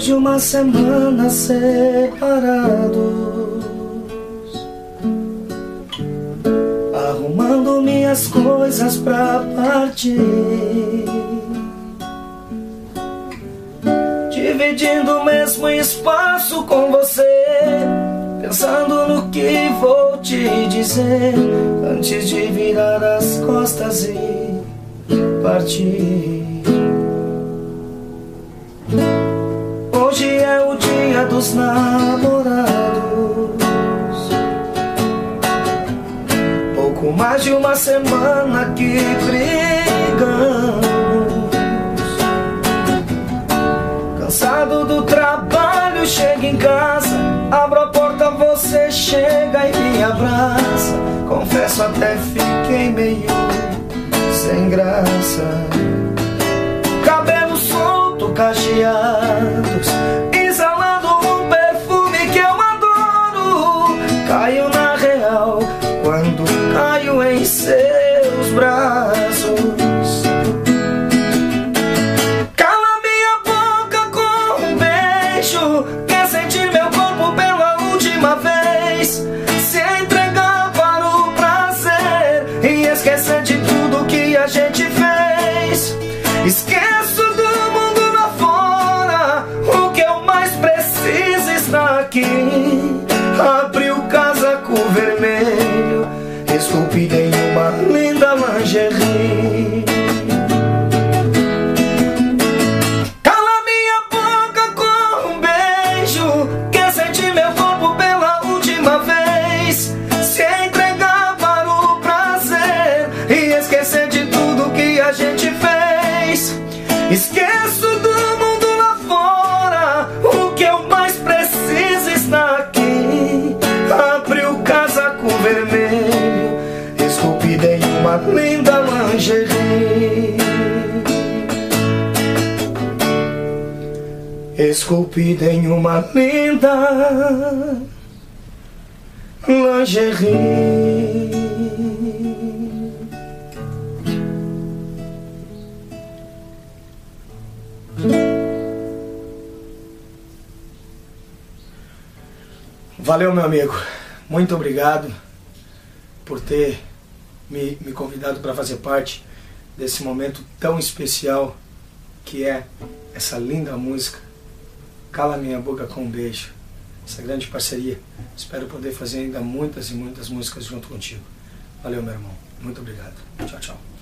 mais de uma semana separados, arrumando minhas coisas pra partir, dividindo o mesmo espaço com você, pensando no que vou te dizer antes de virar as costas e partir. Hoje é o dia dos namorados, pouco mais de uma semana que brigamos. Cansado do trabalho, chego em casa, abro a porta, você chega e me abraça. Confesso, até fiquei meio sem graça. Cabelo solto, cacheados, exalando um perfume que eu adoro. Caio na real quando caio em seus braços. Cala minha boca com um beijo, quer sentir meu corpo pela última vez, se entregar para o prazer e esquecer de tudo que a gente fez. Esqueço do mundo lá fora, o que eu mais preciso está aqui. Abri o casaco vermelho, esculpido em uma linda lingerie. Cala minha boca com um beijo, quer sentir meu corpo pela última vez, se entregar para o prazer e esquecer de tudo que a gente fez. Esqueço do mundo lá fora, o que eu mais preciso está aqui. Abri o casaco vermelho, esculpido em uma linda lingerie. Esculpido em uma linda lingerie. Valeu, meu amigo. Muito obrigado por ter me convidado para fazer parte desse momento tão especial que é essa linda música Cala Minha Boca com um Beijo. Essa grande parceria. Espero poder fazer ainda muitas e muitas músicas junto contigo. Valeu, meu irmão. Muito obrigado. Tchau, tchau.